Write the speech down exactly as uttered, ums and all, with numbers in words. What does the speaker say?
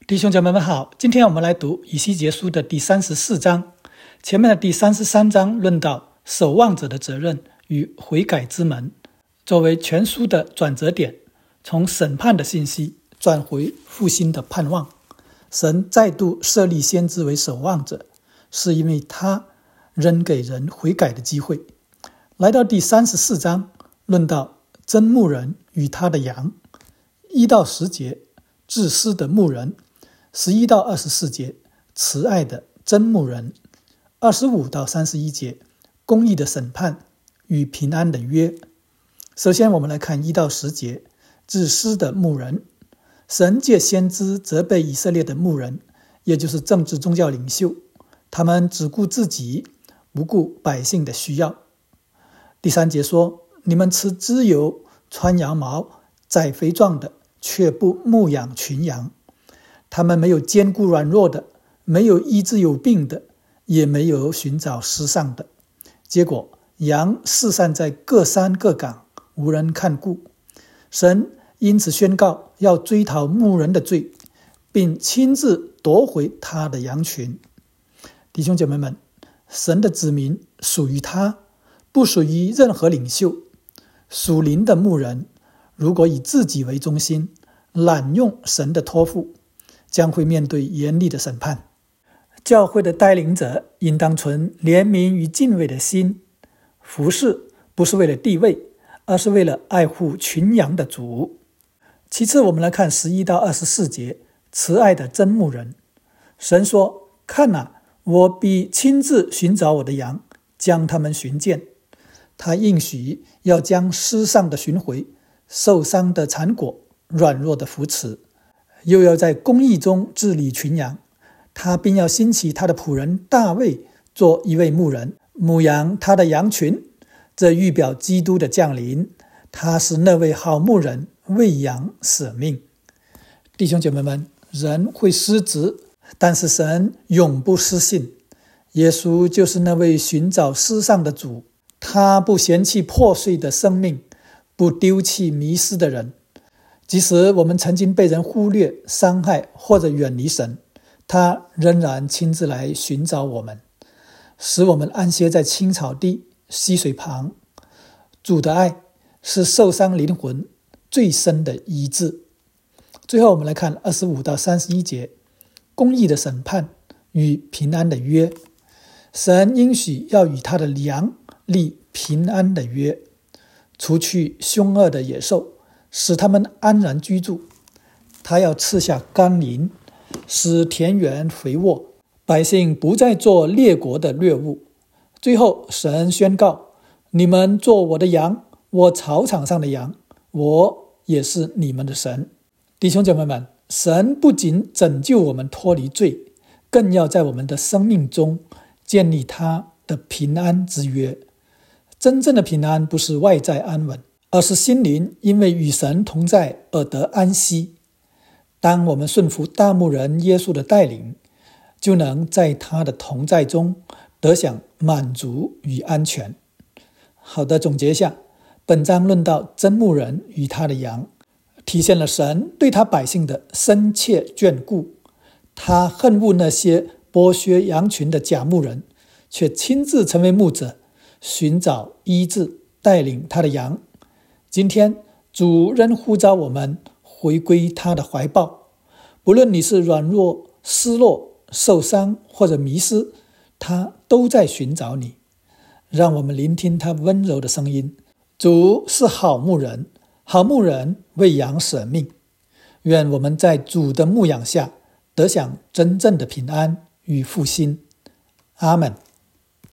弟兄姐妹们好，今天我们来读以西结书的第三十四章。前面的第三十三章论到守望者的责任与悔改之门，作为全书的转折点，从审判的信息转回复兴的盼望。神再度设立先知为守望者，是因为他仍给人悔改的机会。来到第三十四章，论到真牧人与他的羊，一到十节自私的牧人，十一到二十四节慈爱的真牧人，二十五到三十一节公义的审判与平安的约。首先我们来看一到十节自私的牧人。神借先知责备以色列的牧人，也就是政治宗教领袖，他们只顾自己，不顾百姓的需要。第三节说，你们吃脂油，穿羊毛，宰肥壮的，却不牧养群羊。他们没有兼顾软弱的，没有医治有病的，也没有寻找失丧的。结果羊四散在各山各港，无人看顾。神因此宣告要追讨牧人的罪，并亲自夺回他的羊群。弟兄姐妹们，神的子民属于他，不属于任何领袖。属灵的牧人如果以自己为中心，滥用神的托付，将会面对严厉的审判。教会的带领者应当存怜悯与敬畏的心，服侍不是为了地位，而是为了爱护群羊的主。其次我们来看十一到二十四节慈爱的真牧人。神说，看哪，我必亲自寻找我的羊，将他们寻见。他应许要将失丧的寻回，受伤的缠裹，软弱的扶持，又要在公义中治理群羊。他并要兴起他的仆人大卫做一位牧人，牧养他的羊群。这预表基督的降临，他是那位好牧人，为羊舍命。弟兄姐妹们，人会失职，但是神永不失信。耶稣就是那位寻找失丧的主，他不嫌弃破碎的生命，不丢弃迷失的人。即使我们曾经被人忽略、伤害或者远离神，他仍然亲自来寻找我们，使我们安歇在青草地、溪水旁。主的爱是受伤灵魂最深的医治。最后我们来看二十五到三十一节公义的审判与平安的约。神应许要与他的羊立平安的约，除去凶恶的野兽，使他们安然居住。他要赐下甘霖，使田园肥沃，百姓不再做列国的掠物。最后神宣告，你们做我的羊，我草场上的羊，我也是你们的神。弟兄姐妹们，神不仅拯救我们脱离罪，更要在我们的生命中建立他的平安之约。真正的平安不是外在安稳，而是心灵因为与神同在而得安息。当我们顺服大牧人耶稣的带领，就能在他的同在中得享满足与安全。好的，总结一下，本章论到真牧人与他的羊，体现了神对他百姓的深切眷顾。他恨恶那些剥削羊群的假牧人，却亲自成为牧者，寻找医治带领他的羊。今天主仍呼召我们回归他的怀抱，不论你是软弱、失落、受伤或者迷失，他都在寻找你。让我们聆听他温柔的声音。主是好牧人，好牧人为羊舍命。愿我们在主的牧养下得享真正的平安与复兴。阿们。